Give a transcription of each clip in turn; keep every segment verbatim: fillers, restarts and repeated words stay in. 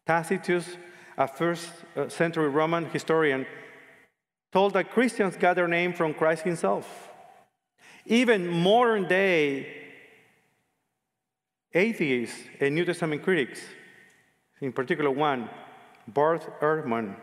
Tacitus, a first century Roman historian, told that Christians got their name from Christ himself. Even modern day atheists and New Testament critics, in particular one, Bart Ehrman,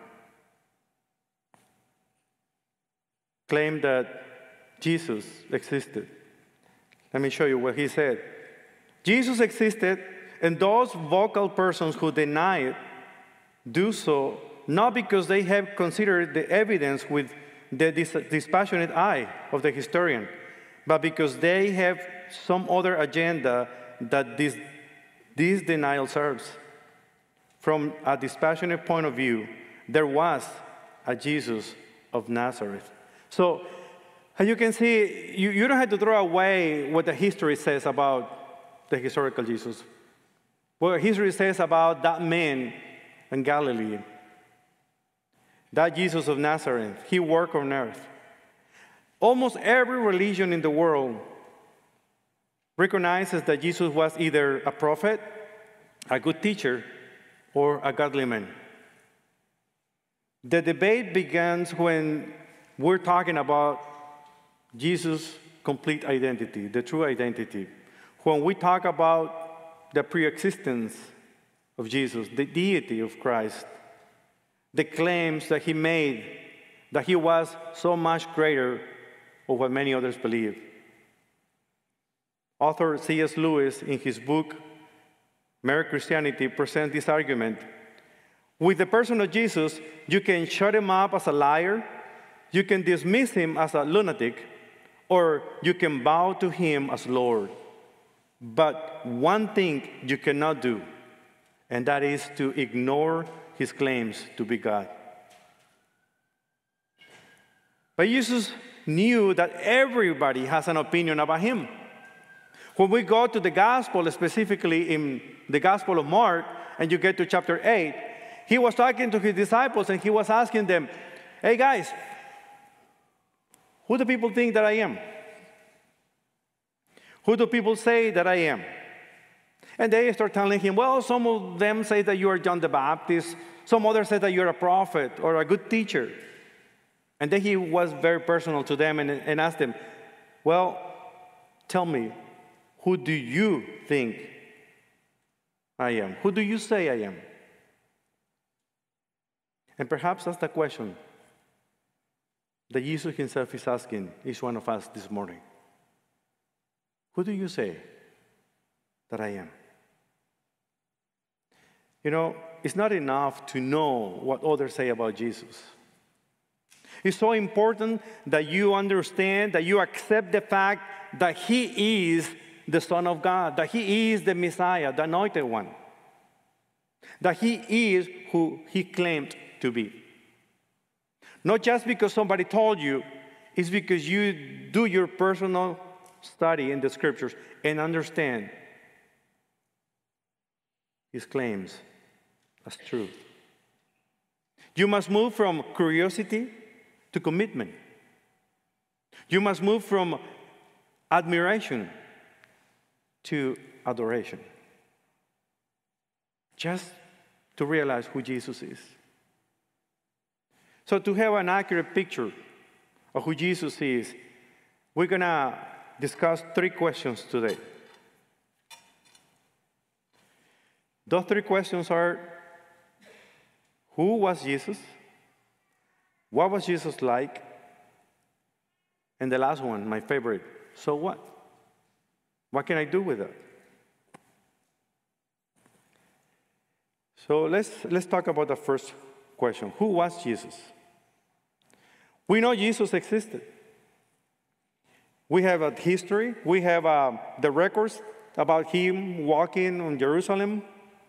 claimed that Jesus existed. Let me show you what he said. Jesus existed, and those vocal persons who deny it do so not because they have considered the evidence with the dis dispassionate eye of the historian, but because they have some other agenda that this, this denial serves. From a dispassionate point of view, there was a Jesus of Nazareth. So, as you can see, you, you don't have to throw away what the history says about the historical Jesus. What history says about that man in Galilee, that Jesus of Nazareth, he worked on earth. Almost every religion in the world recognizes that Jesus was either a prophet, a good teacher, or a godly man. The debate begins when we're talking about Jesus' complete identity, the true identity. When we talk about the pre-existence of Jesus, the deity of Christ, the claims that he made that he was so much greater than what many others believe. Author C S Lewis, in his book, Mere Christianity, presents this argument. With the person of Jesus, you can shut him up as a liar, you can dismiss him as a lunatic, or you can bow to him as Lord. But one thing you cannot do, and that is to ignore his claims to be God. But Jesus knew that everybody has an opinion about him. When we go to the gospel, specifically in the Gospel of Mark, and you get to chapter eight, he was talking to his disciples and he was asking them, hey guys, who do people think that I am? Who do people say that I am? And they start telling him, well, some of them say that you are John the Baptist, some others say that you're a prophet or a good teacher. And then he was very personal to them and, and asked them, well, tell me, who do you think I am? Who do you say I am? And perhaps that's the question that Jesus himself is asking each one of us this morning. Who do you say that I am? You know, it's not enough to know what others say about Jesus. It's so important that you understand, that you accept the fact that he is the Son of God, that he is the Messiah, the Anointed One, that he is who he claimed to be. Not just because somebody told you, it's because you do your personal study in the Scriptures and understand his claims as true. You must move from curiosity to commitment. You must move from admiration to adoration. Just to realize who Jesus is. So to have an accurate picture of who Jesus is, we're going to discuss three questions today. Those three questions are, who was Jesus? What was Jesus like? And the last one, my favorite, so what? What can I do with that? So let's, let's talk about the first question. Who was Jesus? We know Jesus existed. We have a history. We have uh, the records about him walking on Jerusalem.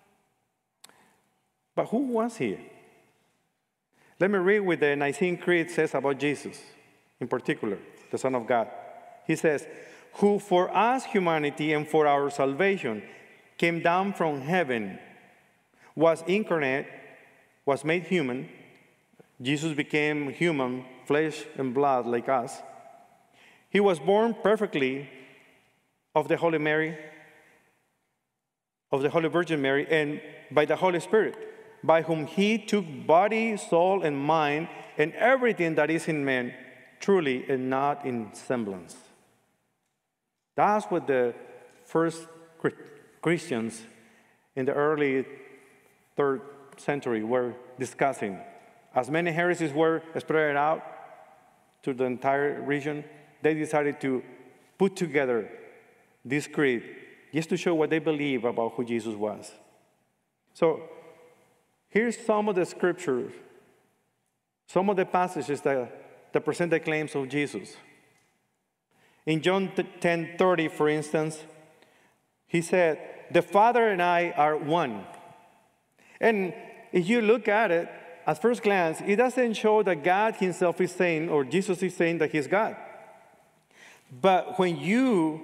But who was he? Let me read what the Nicene Creed says about Jesus, in particular, the Son of God. He says, who for us humanity and for our salvation came down from heaven, was incarnate, was made human. Jesus became human, flesh and blood like us. He was born perfectly of the Holy Mary, of the Holy Virgin Mary, and by the Holy Spirit. by whom he took body, soul, and mind, and everything that is in man, truly and not in semblance. That's what the first Christians in the early third century were discussing. As many heresies were spread out to the entire region, they decided to put together this creed just to show what they believe about who Jesus was. So here's some of the scriptures, some of the passages that, that present the claims of Jesus. In John ten thirty, for instance, he said, "The Father and I are one." And if you look at it, at first glance, it doesn't show that God himself is saying, or Jesus is saying that he's God. But when you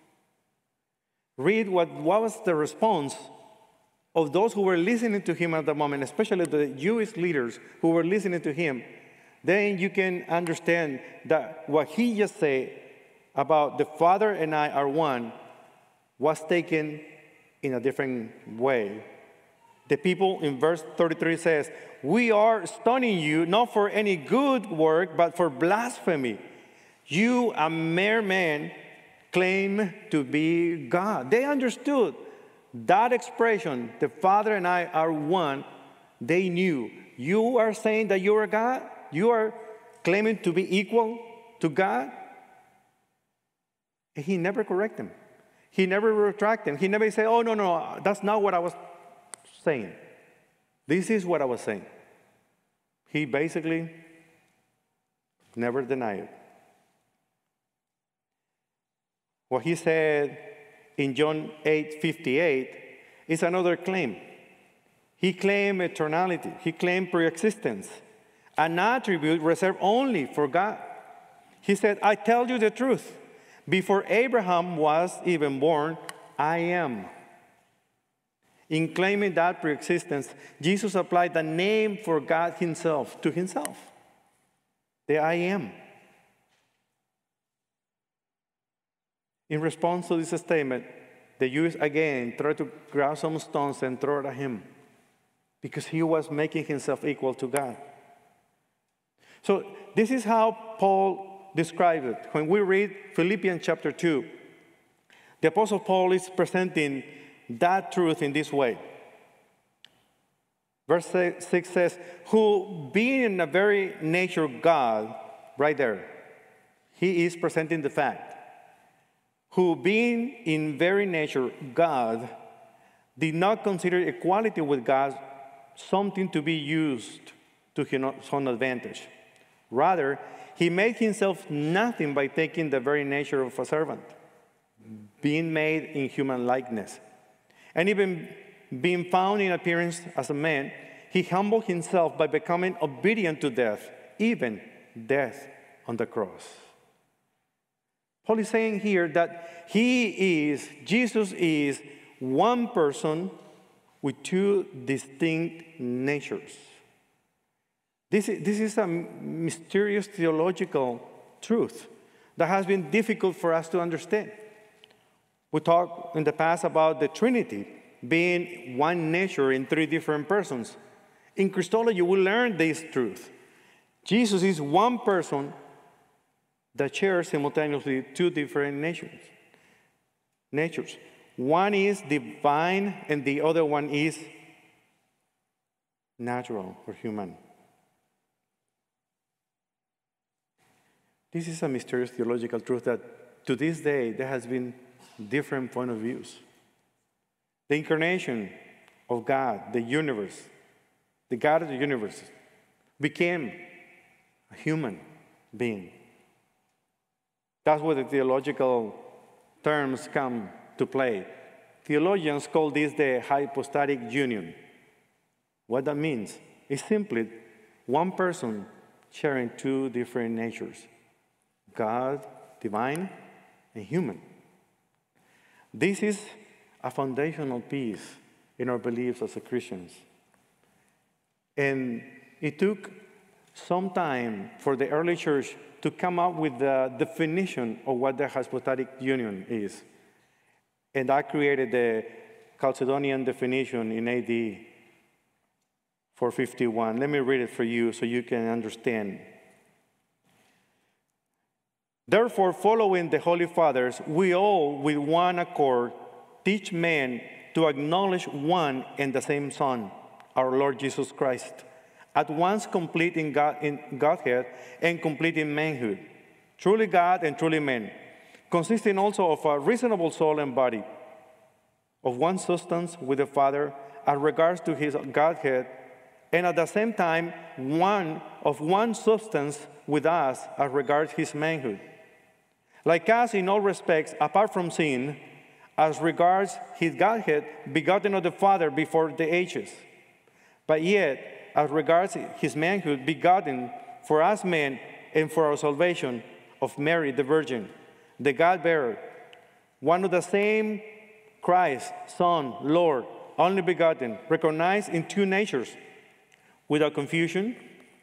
read what, what was the response of those who were listening to him at the moment, especially the Jewish leaders who were listening to him, then you can understand that what he just said about the Father and I are one was taken in a different way. The people in verse thirty-three says, "We are stoning you not for any good work, but for blasphemy. You, a mere man, claim to be God." They understood that expression, the Father and I are one. They knew, you are saying that you are God? You are claiming to be equal to God? And he never corrected them. He never retracted them. He never said, "Oh, no, no, that's not what I was saying. This is what I was saying." He basically never denied it. What he said in John eight fifty-eight is another claim. He claimed eternality. He claimed preexistence, an attribute reserved only for God. He said, "I tell you the truth. Before Abraham was even born, I am." In claiming that preexistence, Jesus applied the name for God himself to himself, the I am. In response to this statement, the Jews again tried to grab some stones and throw it at him because he was making himself equal to God. So this is how Paul describes it. When we read Philippians chapter two, the Apostle Paul is presenting that truth in this way. Verse six says, "Who being in the very nature God," right there, he is presenting the fact. "Who being in very nature God, did not consider equality with God something to be used to his own advantage. Rather, he made himself nothing by taking the very nature of a servant, being made in human likeness. And even being found in appearance as a man, he humbled himself by becoming obedient to death, even death on the cross." Paul is saying here that he is, Jesus is one person with two distinct natures. This is, this is a mysterious theological truth that has been difficult for us to understand. We talked in the past about the Trinity being one nature in three different persons. In Christology, we learn this truth. Jesus is one person that shares simultaneously two different natures. natures. One is divine and the other one is natural or human. This is a mysterious theological truth that to this day there has been different point of views. The incarnation of God, the universe, the God of the universe, became a human being. That's where the theological terms come to play. Theologians call this the hypostatic union. What that means is simply one person sharing two different natures, God, divine, and human. This is a foundational piece in our beliefs as Christians. And it took some time for the early church to come up with the definition of what the hypostatic union is. And that created the Chalcedonian definition in A D four fifty-one. Let me read it for you so you can understand. Therefore, following the Holy Fathers, we all with one accord teach men to acknowledge one and the same Son, our Lord Jesus Christ, at once complete in, God, in Godhead and complete in manhood, truly God and truly man, consisting also of a reasonable soul and body, of one substance with the Father as regards to his Godhead, and at the same time one of one substance with us as regards his manhood. Like us in all respects, apart from sin, as regards his Godhead, begotten of the Father before the ages. But yet, as regards his manhood, begotten for us men and for our salvation of Mary the Virgin, the God-bearer, one of the same Christ, Son, Lord, only begotten, recognized in two natures, without confusion,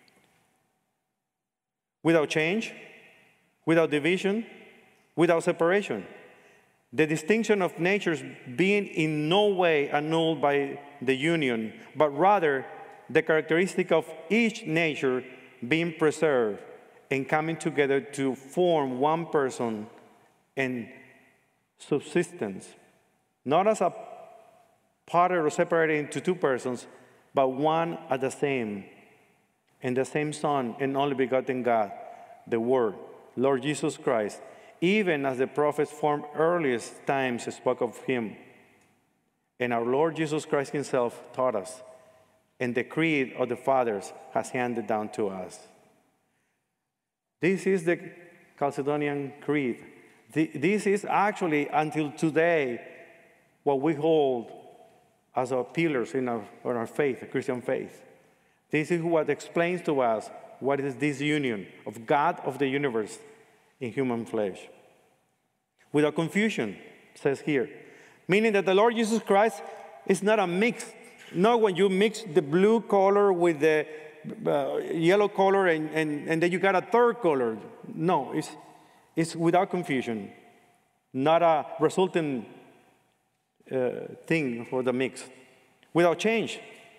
without change, without division, without separation. The distinction of natures being in no way annulled by the union, but rather the characteristic of each nature being preserved and coming together to form one person and subsistence, not as a parted or separated into two persons, but one at the same, and the same Son and only begotten God, the Word, Lord Jesus Christ, even as the prophets from earliest times spoke of him. And our Lord Jesus Christ himself taught us, and the creed of the fathers has handed down to us. This is the Chalcedonian Creed. This is actually, until today, what we hold as our pillars in our, in our faith, the Christian faith. This is what explains to us what is this union of God of the universe in human flesh. Without confusion, says here, meaning that the Lord Jesus Christ is not a mix. Not when you mix the blue color with the uh, yellow color and, and, and then you got a third color. No, it's, it's without confusion, not a resultant uh, thing for the mix. Without change.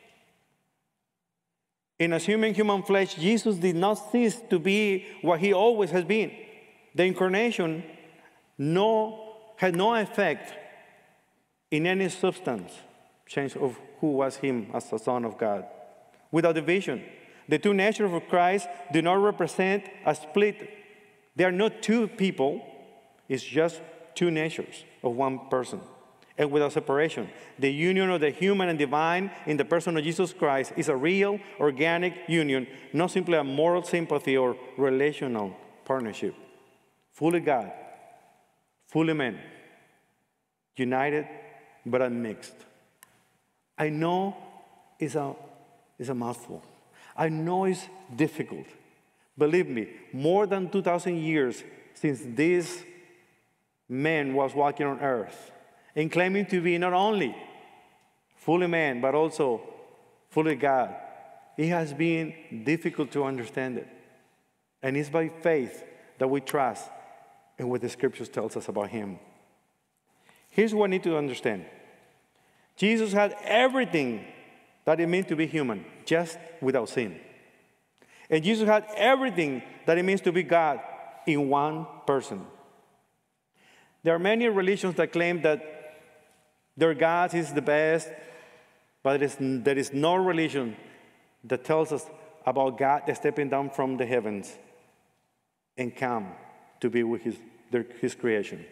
In assuming human flesh, Jesus did not cease to be what he always has been. The incarnation no, had no effect in any substance change of who was him as the Son of God. Without division, the two natures of Christ do not represent a split. They are not two people. It's just two natures of one person. And without separation, the union of the human and divine in the person of Jesus Christ is a real, organic union, not simply a moral sympathy or relational partnership. Fully God, fully man, united but unmixed. I know it's a, it's a mouthful. I know it's difficult. Believe me, more than two thousand years since this man was walking on earth and claiming to be not only fully man, but also fully God. It has been difficult to understand it. And it's by faith that we trust in what the scriptures tells us about him. Here's what I need to understand. Jesus had everything that it means to be human, just without sin. And Jesus had everything that it means to be God in one person. There are many religions that claim that their God is the best, but there is, there is no religion that tells us about God stepping down from the heavens and come to be with his, their, his creation.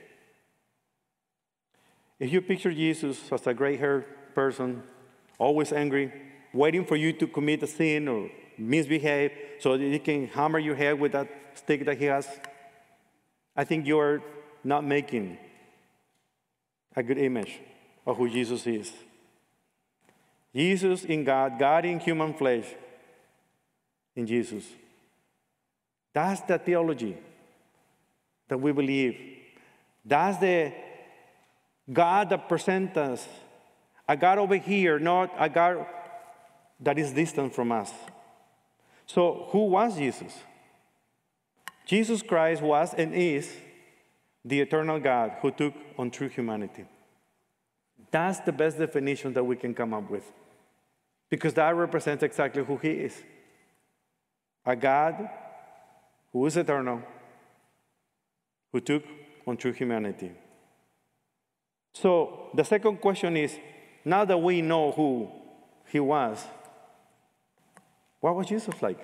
If you picture Jesus as a gray-haired person, always angry, waiting for you to commit a sin or misbehave so that he can hammer your head with that stick that he has, I think you are not making a good image of who Jesus is. Jesus in God, God in human flesh, in Jesus. That's the theology that we believe. That's the God that presents us, a God over here, not a God that is distant from us. So who was Jesus? Jesus Christ was and is the eternal God who took on true humanity. That's the best definition that we can come up with. because that represents exactly who he is. A God who is eternal, who took on true humanity. So the second question is, now that we know who he was, what was Jesus like?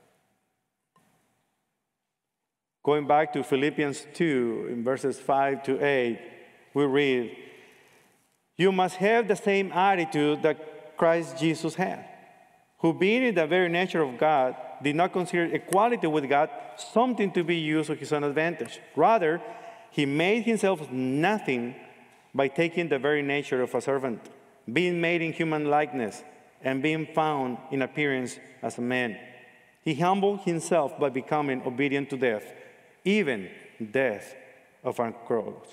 Going back to Philippians two, in verses five to eight, we read, you must have the same attitude that Christ Jesus had, who being in the very nature of God, did not consider equality with God something to be used to his own advantage. Rather, he made himself nothing by taking the very nature of a servant, being made in human likeness, and being found in appearance as a man. He humbled himself by becoming obedient to death, even death of a cross.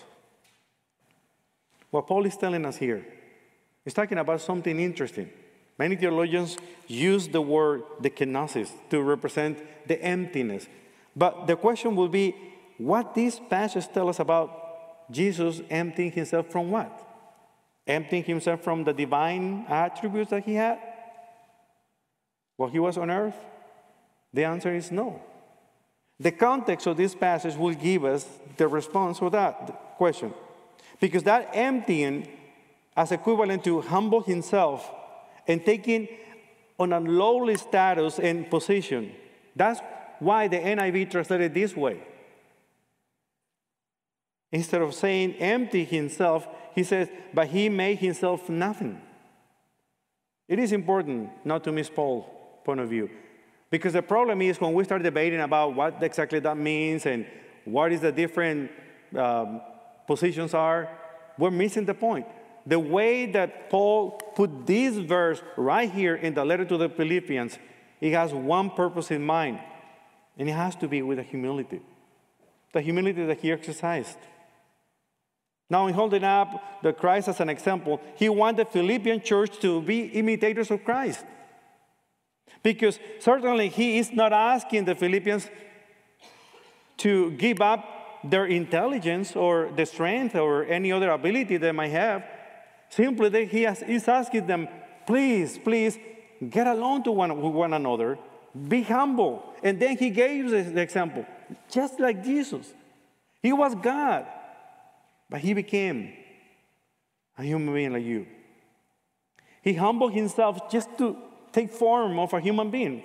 What Paul is telling us here, he's talking about something interesting. Many theologians use the word the kenosis to represent the emptiness. But the question will be, what these passages tell us about Jesus emptying himself from what? Emptying himself from the divine attributes that he had while he was on earth? The answer is no. The context of this passage will give us the response to that question. Because that emptying, as equivalent to humble himself and taking on a lowly status and position, that's why the N I V translated this way. Instead of saying empty himself, he says, but he made himself nothing. It is important not to miss Paul's point of view. Because the problem is when we start debating about what exactly that means and what is the different um, positions are, we're missing the point. The way that Paul put this verse right here in the letter to the Philippians, it has one purpose in mind, and it has to be with the humility. The humility that he exercised. Now, in holding up the Christ as an example, he wanted the Philippian church to be imitators of Christ. Because certainly he is not asking the Philippians to give up their intelligence or the strength or any other ability they might have. Simply, that he has, is asking them, please, please, get along to one, with one another. Be humble. And then he gave the example, just like Jesus. He was God, but he became a human being like you. He humbled himself just to take form of a human being.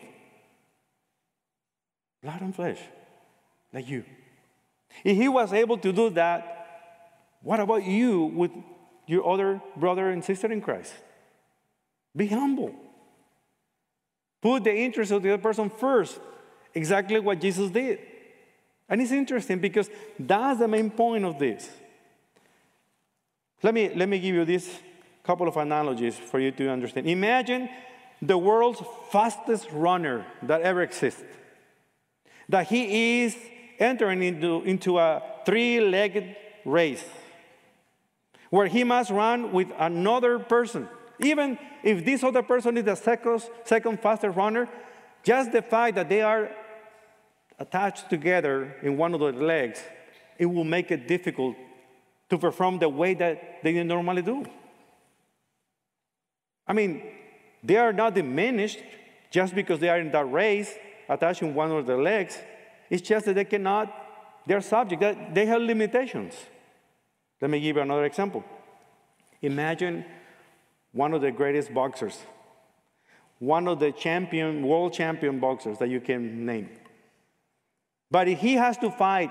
Blood and flesh, like you. If he was able to do that, what about you with your other brother and sister in Christ? Be humble. Put the interest of the other person first, exactly what Jesus did. And it's interesting because that's the main point of this. Let me, let me give you this couple of analogies for you to understand. Imagine the world's fastest runner that ever exists. That he is entering into, into a three-legged race where he must run with another person. Even if this other person is the second, second fastest runner, just the fact that they are attached together in one of the legs, it will make it difficult to perform the way that they normally do. I mean, they are not diminished just because they are in that race, attached in one of the legs. It's just that they cannot, they're subject, that they have limitations. Let me give you another example. Imagine one of the greatest boxers, one of the champion, world champion boxers that you can name. But if he has to fight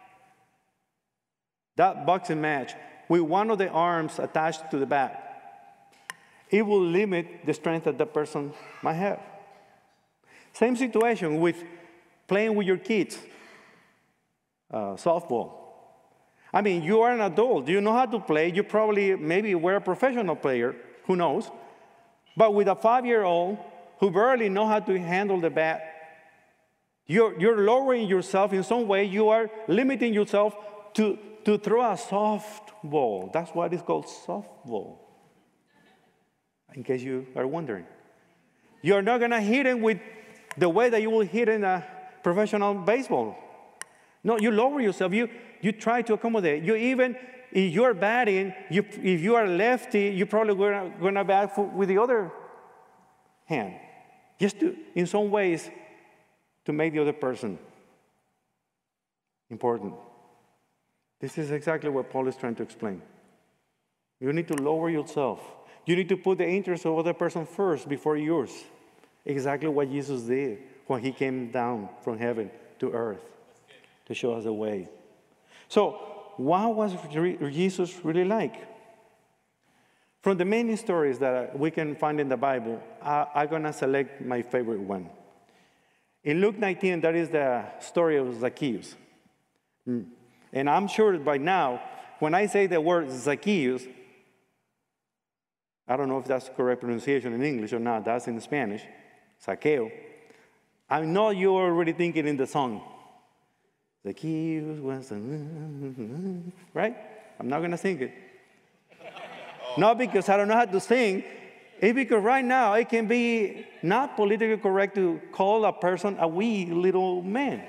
that boxing match with one of the arms attached to the back, it will limit the strength that the person might have. Same situation with playing with your kids, uh, softball. I mean, you are an adult. You know how to play. You probably maybe were a professional player. Who knows? But with a five-year-old who barely know how to handle the bat, you're, you're lowering yourself in some way. You are limiting yourself to, to throw a softball. That's why it's called softball, in case you are wondering. You're not going to hit it with the way that you will hit in a professional baseball. No, you lower yourself. You, you try to accommodate. You even, if you're batting, you, if you are lefty, you're probably going to bat for, with the other hand. Just to, in some ways, to make the other person important. This is exactly what Paul is trying to explain. You need to lower yourself. You need to put the interest of the other person first before yours. Exactly what Jesus did when he came down from heaven to earth to show us the way. So, what was Jesus really like? From the many stories that we can find in the Bible, I, I'm going to select my favorite one. In Luke nineteen, that is the story of Zacchaeus. And I'm sure by now, when I say the word Zacchaeus, I don't know if that's the correct pronunciation in English or not, that's in Spanish, Zaqueo. I know you're already thinking in the song. Zacchaeus was, a... right? I'm not going to sing it. Not because I don't know how to sing, it's because right now it can be not politically correct to call a person a wee little man.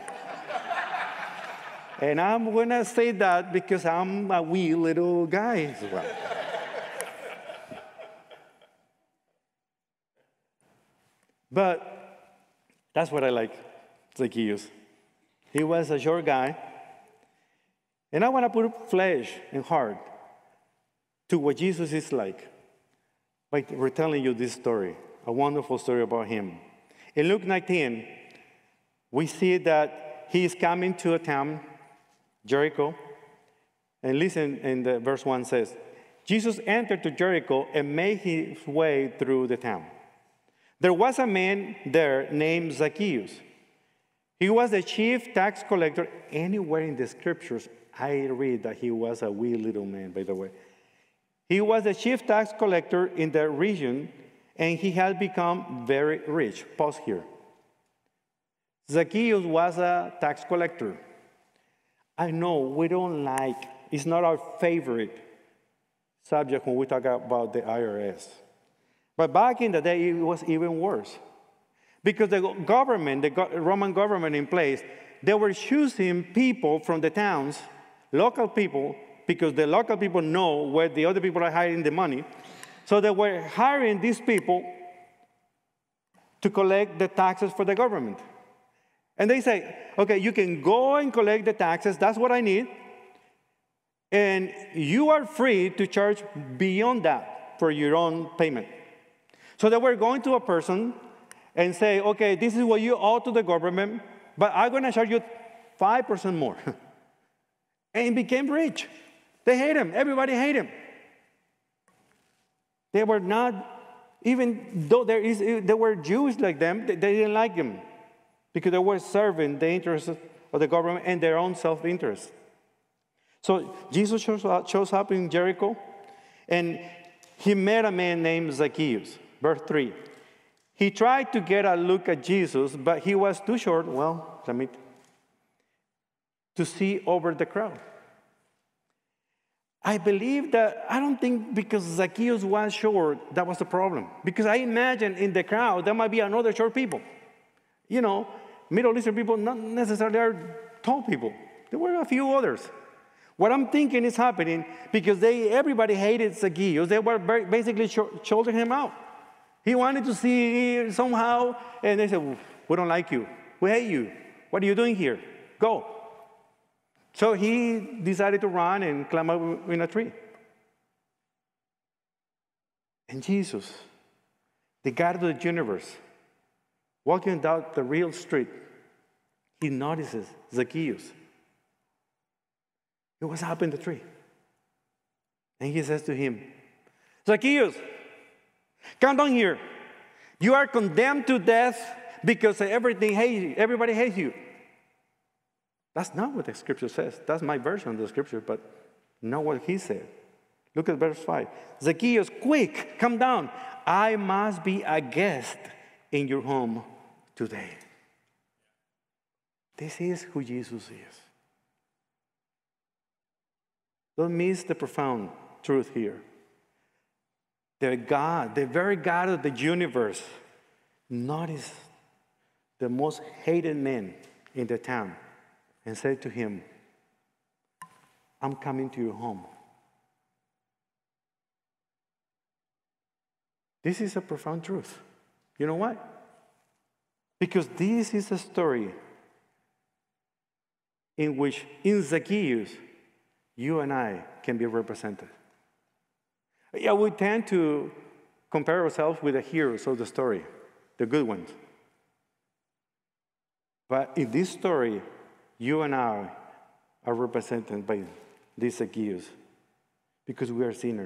And I'm going to say that because I'm a wee little guy as well. But that's what I like, Zacchaeus. He was a short guy. And I want to put flesh and heart to what Jesus is like by retelling you this story, a wonderful story about him. In Luke nineteen, we see that he is coming to a town, Jericho. And listen, in the verse one says, Jesus entered to Jericho and made his way through the town. There was a man there named Zacchaeus. He was the chief tax collector. Anywhere in the scriptures, I read that he was a wee little man, by the way. He was the chief tax collector in the region, and he had become very rich. Pause here. Zacchaeus was a tax collector. I know we don't like, it's not our favorite subject when we talk about the I R S. But back in the day, it was even worse. Because the government, the Roman government in place, they were choosing people from the towns, local people, because the local people know where the other people are hiding the money. So they were hiring these people to collect the taxes for the government. And they say, okay, you can go and collect the taxes, that's what I need. And you are free to charge beyond that for your own payment. So they were going to a person and say, okay, this is what you owe to the government, but I'm going to charge you five percent more. And he became rich. They hate him. Everybody hate him. They were not, even though there, is, there were Jews like them, they, they didn't like him because they were serving the interests of the government and their own self-interest. So Jesus shows up, shows up in Jericho, and he met a man named Zacchaeus. Verse three. He tried to get a look at Jesus, but he was too short, well, let me, to see over the crowd. I believe that, I don't think because Zacchaeus was short, that was the problem. Because I imagine in the crowd, there might be another short people. You know, Middle Eastern people, not necessarily are tall people. There were a few others. What I'm thinking is happening because they, everybody hated Zacchaeus. They were basically shouldering him out. He wanted to see somehow, and they said, we don't like you. We hate you. What are you doing here? Go. So he decided to run and climb up in a tree. And Jesus, the God of the universe, walking down the real street, he notices Zacchaeus. He was up in the tree. And he says to him, Zacchaeus, come down here. You are condemned to death because everything hates, everybody hates you. That's not what the scripture says. That's my version of the scripture, but not what he said. Look at verse five. Zacchaeus, quick, come down. I must be a guest in your home today. This is who Jesus is. Don't miss the profound truth here. The God, the very God of the universe, noticed the most hated man in the town and said to him, I'm coming to your home. This is a profound truth. You know why? Because this is a story in which, in Zacchaeus, you and I can be represented. Yeah, we tend to compare ourselves with the heroes of the story, the good ones. But in this story, you and I are represented by this Zacchaeus because we are sinners.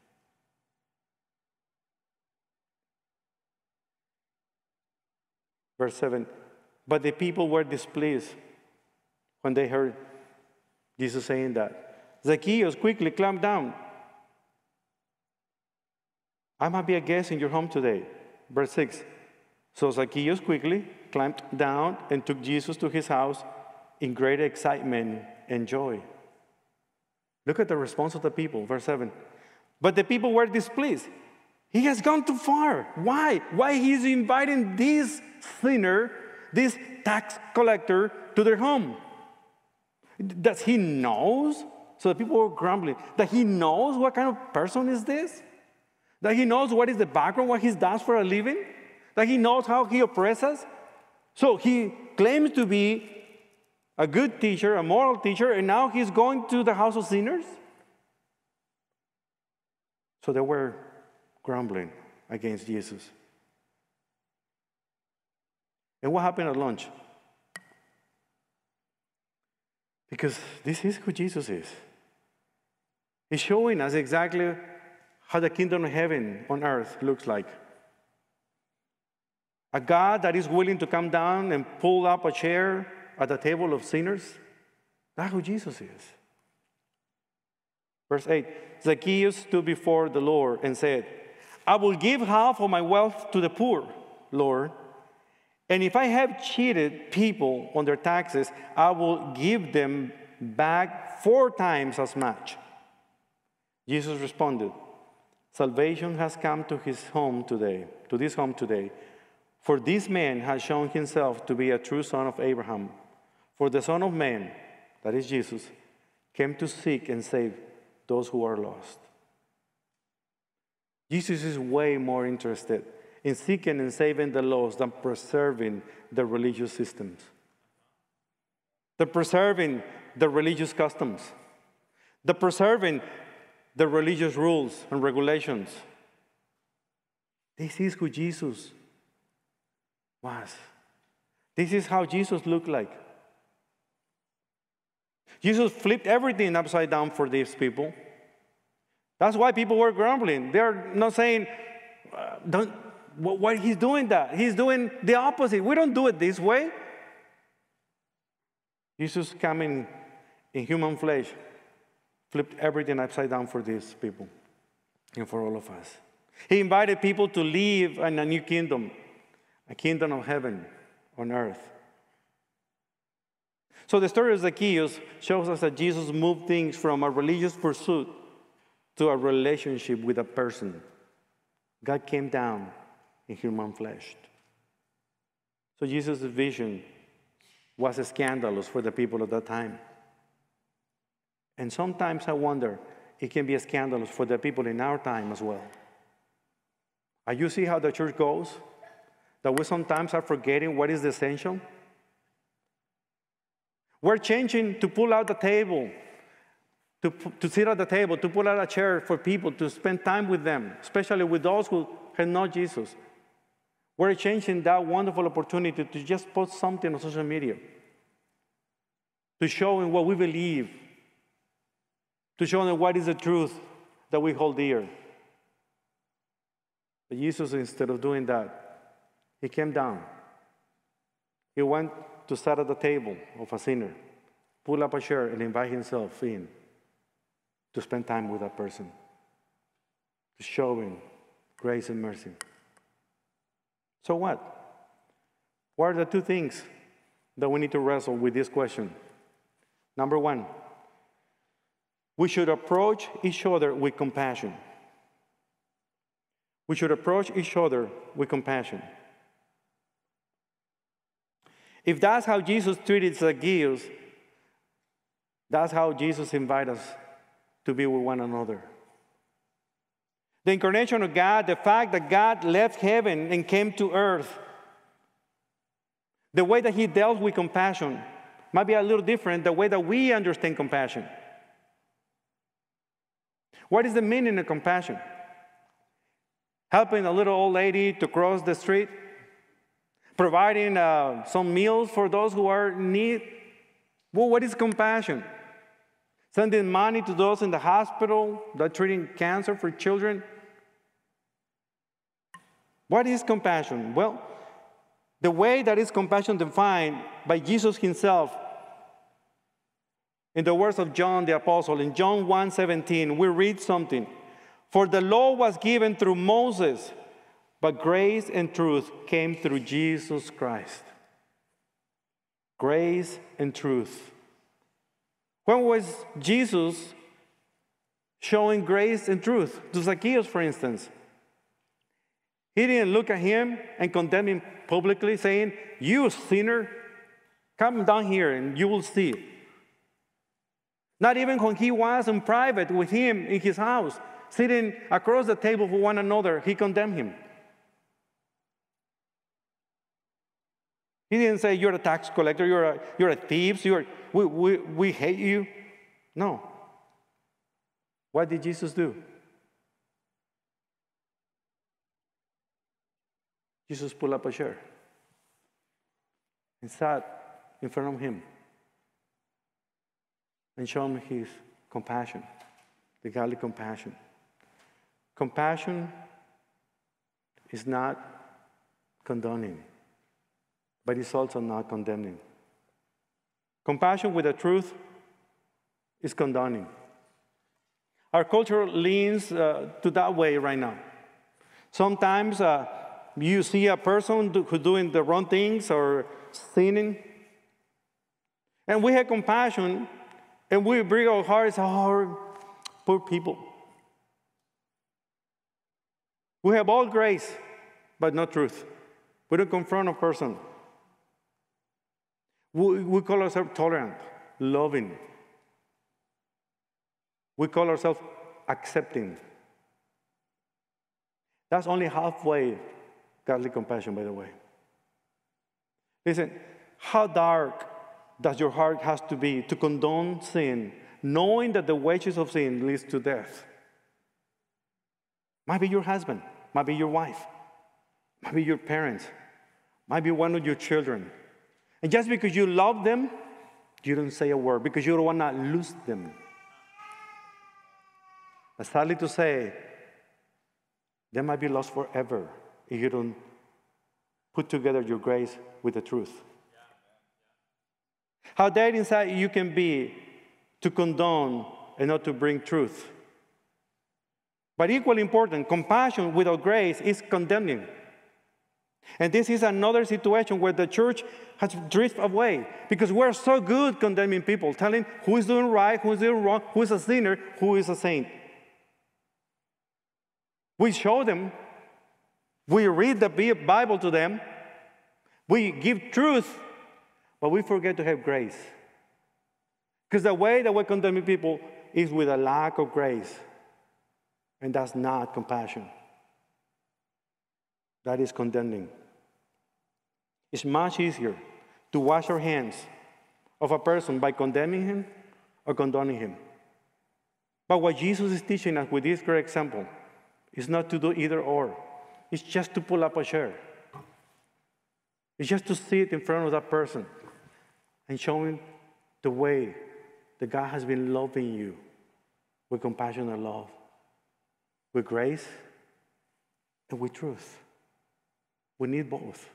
Verse seven, but the people were displeased when they heard Jesus saying that. Zacchaeus, quickly climb down. I might be a guest in your home today. Verse six, so Zacchaeus quickly climbed down and took Jesus to his house in great excitement and joy. Look at the response of the people. Verse seven, but the people were displeased. He has gone too far. Why? Why he's inviting this sinner, this tax collector, to their home? Does he knows? So the people were grumbling. That he knows what kind of person is this? That he knows what is the background, what he does for a living? That he knows how he oppresses? So he claims to be a good teacher, a moral teacher, and now he's going to the house of sinners? So they were grumbling against Jesus. And what happened at lunch? Because this is who Jesus is. He's showing us exactly how the kingdom of heaven on earth looks like. A God that is willing to come down and pull up a chair at the table of sinners. That's who Jesus is. Verse eight, Zacchaeus stood before the Lord and said, I will give half of my wealth to the poor, Lord. And if I have cheated people on their taxes, I will give them back four times as much. Jesus responded, salvation has come to his home today, to this home today. For this man has shown himself to be a true son of Abraham. For the Son of Man, that is Jesus, came to seek and save those who are lost. Jesus is way more interested in seeking and saving the lost than preserving the religious systems, than preserving the religious customs, than preserving the religious rules and regulations. This is who Jesus was. This is how Jesus looked like. Jesus flipped everything upside down for these people. That's why people were grumbling. They're not saying, uh, don't, why he's doing that. He's doing the opposite. We don't do it this way. Jesus coming in human flesh flipped everything upside down for these people and for all of us. He invited people to live in a new kingdom, a kingdom of heaven on earth. So the story of Zacchaeus shows us that Jesus moved things from a religious pursuit to a relationship with a person. God came down in human flesh. So Jesus' vision was scandalous for the people of that time. And sometimes I wonder, it can be scandalous for the people in our time as well. Are you see how the church goes? That we sometimes are forgetting what is essential? We're changing to pull out the table, to, to sit at the table, to pull out a chair for people, to spend time with them, especially with those who have not Jesus. We're changing that wonderful opportunity to just post something on social media, to show them what we believe, to show them what is the truth that we hold dear. But Jesus, instead of doing that, he came down. He went to sit at the table of a sinner, pull up a chair and invite himself in to spend time with that person, to show him grace and mercy. So what? What are the two things that we need to wrestle with this question? Number one, we should approach each other with compassion. We should approach each other with compassion. If that's how Jesus treated Zacchaeus, that's how Jesus invites us to be with one another. The incarnation of God, the fact that God left heaven and came to earth, the way that he dealt with compassion might be a little different the way that we understand compassion. What is the meaning of compassion? Helping a little old lady to cross the street? Providing uh, some meals for those who are in need? Well, what is compassion? Sending money to those in the hospital that are treating cancer for children? What is compassion? Well, the way that is compassion defined by Jesus himself, in the words of John the Apostle, in John one seventeen, we read something. For the law was given through Moses, but grace and truth came through Jesus Christ. Grace and truth. When was Jesus showing grace and truth? To Zacchaeus, for instance. He didn't look at him and condemn him publicly, saying, you sinner, come down here and you will see. Not even when he was in private with him in his house, sitting across the table with one another, he condemned him. He didn't say, you're a tax collector, you're a, you're a thief, you're, we, we, we hate you. No. What did Jesus do? Jesus pulled up a chair and sat in front of him and showed him his compassion, the godly compassion. Compassion is not condoning, but it's also not condemning. Compassion with the truth is condoning. Our culture leans uh, to that way right now. Sometimes uh, you see a person do, who's doing the wrong things or sinning, and we have compassion, and we bring our hearts, oh, poor people. We have all grace, but not truth. We don't confront a person. We, we call ourselves tolerant, loving. We call ourselves accepting. That's only halfway godly compassion, by the way. Listen, how dark does your heart have to be to condone sin, knowing that the wages of sin leads to death? Might be your husband, might be your wife, might be your parents, might be one of your children. And just because you love them, you don't say a word because you don't want to lose them. But sadly to say, they might be lost forever if you don't put together your grace with the truth. How dead inside you can be to condone and not to bring truth. But equally important, compassion without grace is condemning. And this is another situation where the church has drifted away because we're so good condemning people, telling who is doing right, who is doing wrong, who is a sinner, who is a saint. We show them. We read the Bible to them. We give truth, but we forget to have grace. Because the way that we're condemning people is with a lack of grace. And that's not compassion. That is condemning. It's much easier to wash our hands of a person by condemning him or condoning him. But what Jesus is teaching us with this great example is not to do either or. It's just to pull up a chair. It's just to sit in front of that person and show him the way that God has been loving you with compassion and love, with grace and with truth. We need both.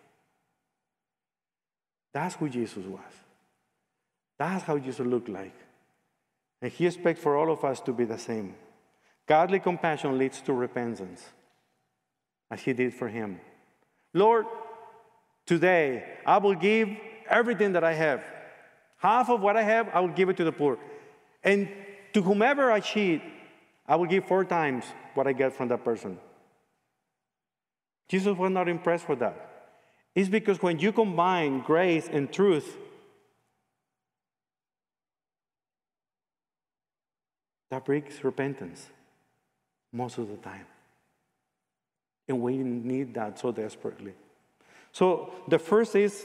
That's who Jesus was. That's how Jesus looked like. And he expects for all of us to be the same. Godly compassion leads to repentance, as he did for him. Lord, today I will give everything that I have. Half of what I have, I will give it to the poor. And to whomever I cheat, I will give four times what I get from that person. Jesus was not impressed with that. It's because when you combine grace and truth, that brings repentance most of the time. And we need that so desperately. So the first is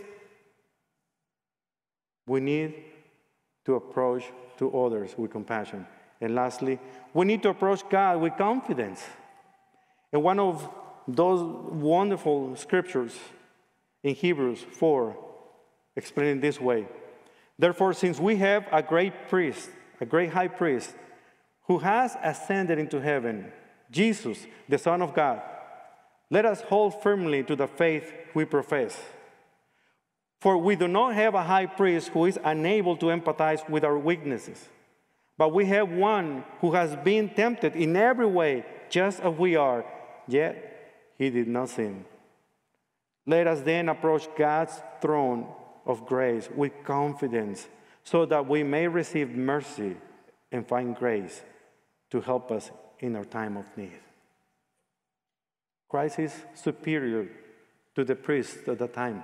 we need to approach to others with compassion. And lastly, we need to approach God with confidence. And one of those wonderful scriptures in Hebrews four explain it this way. Therefore, since we have a great priest, a great high priest, who has ascended into heaven, Jesus, the Son of God, let us hold firmly to the faith we profess. For we do not have a high priest who is unable to empathize with our weaknesses, but we have one who has been tempted in every way, just as we are, yet he did not sin. Let us then approach God's throne of grace with confidence, so that we may receive mercy and find grace to help us in our time of need. Christ is superior to the priest at the time.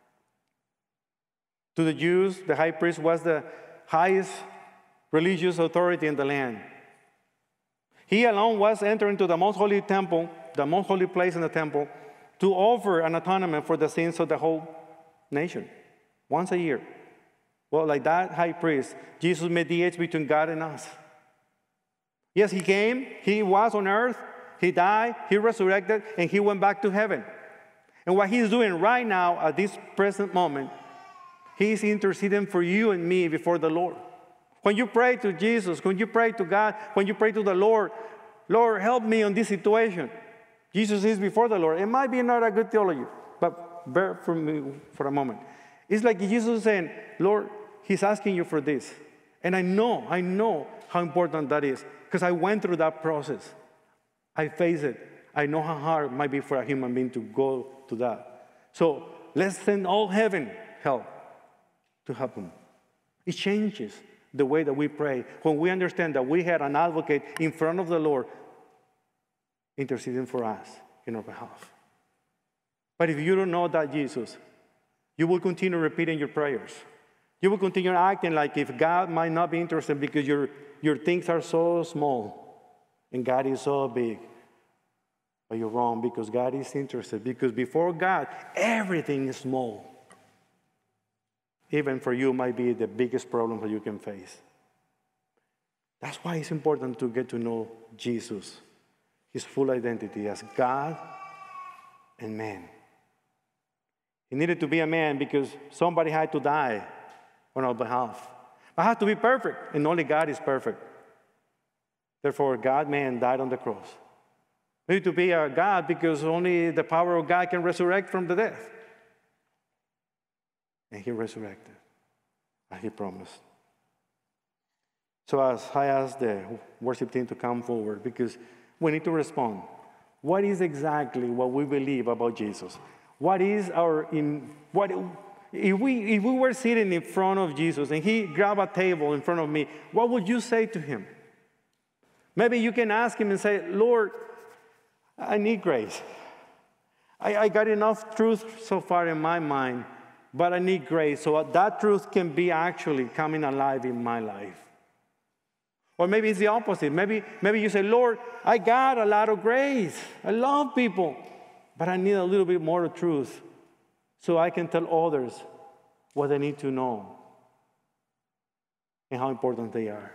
To the Jews, the high priest was the highest religious authority in the land. He alone was entering into the most holy temple, the most holy place in the temple, to offer an atonement for the sins of the whole nation, once a year. Well, like that high priest, Jesus mediates between God and us. Yes, he came, he was on earth, he died, he resurrected, and he went back to heaven. And what he's doing right now at this present moment, he's interceding for you and me before the Lord. When you pray to Jesus, when you pray to God, when you pray to the Lord, Lord, help me on this situation. Jesus is before the Lord. It might be not a good theology, but bear for me for a moment. It's like Jesus saying, Lord, he's asking you for this. And I know, I know how important that is, because I went through that process. I face it. I know how hard it might be for a human being to go to that. So let's send all heaven help to help him. It changes the way that we pray when we understand that we had an advocate in front of the Lord interceding for us in our behalf. But if you don't know that Jesus, you will continue repeating your prayers. You will continue acting like if God might not be interested because your, your things are so small and God is so big. But you're wrong, because God is interested. Because before God, everything is small. Even for you might be the biggest problem that you can face. That's why it's important to get to know Jesus, his full identity as God and man. He needed to be a man because somebody had to die on our behalf. I have to be perfect, and only God is perfect. Therefore, God, man, died on the cross. We need to be a God because only the power of God can resurrect from the death. And he resurrected, as he promised. So as I ask the worship team to come forward, because we need to respond. What is exactly what we believe about Jesus? What is our, in, what, if we, if we were sitting in front of Jesus and he grabbed a table in front of me, what would you say to him? Maybe you can ask him and say, Lord, I need grace. I, I got enough truth so far in my mind, but I need grace so that truth can be actually coming alive in my life. Or maybe it's the opposite. Maybe, maybe you say, Lord, I got a lot of grace. I love people, but I need a little bit more of truth so I can tell others what they need to know and how important they are.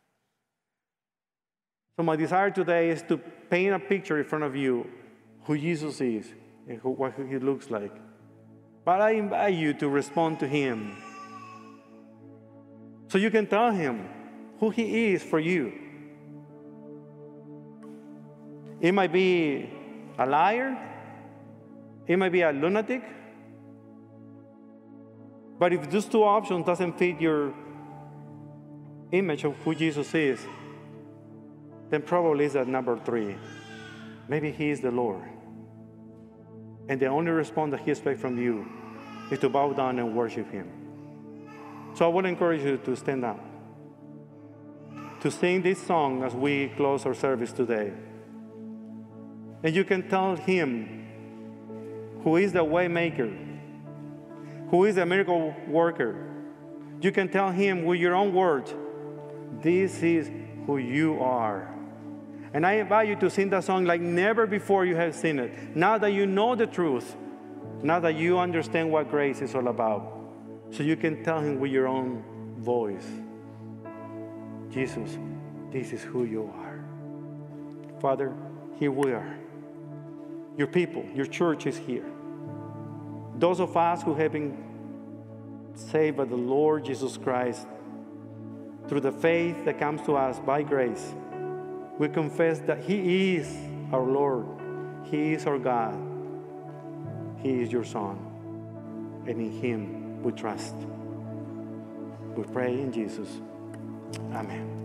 So my desire today is to paint a picture in front of you who Jesus is and who, what he looks like. But I invite you to respond to him so you can tell him who he is for you. It might be a liar. It might be a lunatic. But if those two options doesn't fit your image of who Jesus is, then probably it's at number three. Maybe he is the Lord. And the only response that he expects from you is to bow down and worship him. So I would encourage you to stand up, to sing this song as we close our service today. And you can tell him who is the way maker, who is the miracle worker. You can tell him with your own words, this is who you are. And I invite you to sing that song like never before you have seen it. Now that you know the truth, now that you understand what grace is all about, so you can tell him with your own voice, Jesus, this is who you are. Father, here we are. Your people, your church is here. Those of us who have been saved by the Lord Jesus Christ through the faith that comes to us by grace, we confess that he is our Lord. He is our God. He is your Son. And in him we trust. We pray in Jesus. Amen.